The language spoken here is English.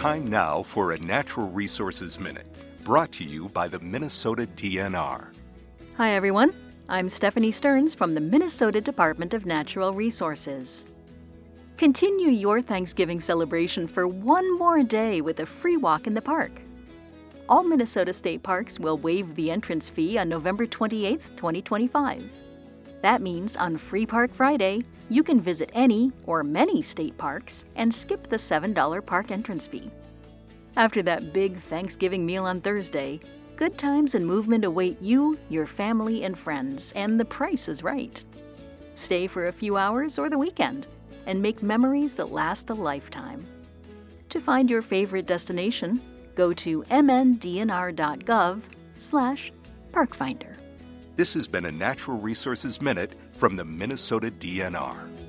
Time now for a Natural Resources Minute, brought to you by the Minnesota DNR. Hi everyone, I'm Stephanie Stearns from the Minnesota Department of Natural Resources. Continue your Thanksgiving celebration for one more day with a free walk in the park. All Minnesota state parks will waive the entrance fee on November 28, 2025. That means on Free Park Friday, you can visit any or many state parks and skip the $7 park entrance fee. After that big Thanksgiving meal on Thursday, good times and movement await you, your family, and friends, and the price is right. Stay for a few hours or the weekend and make memories that last a lifetime. To find your favorite destination, go to mndnr.gov/parkfinder. This has been a Natural Resources Minute from the Minnesota DNR.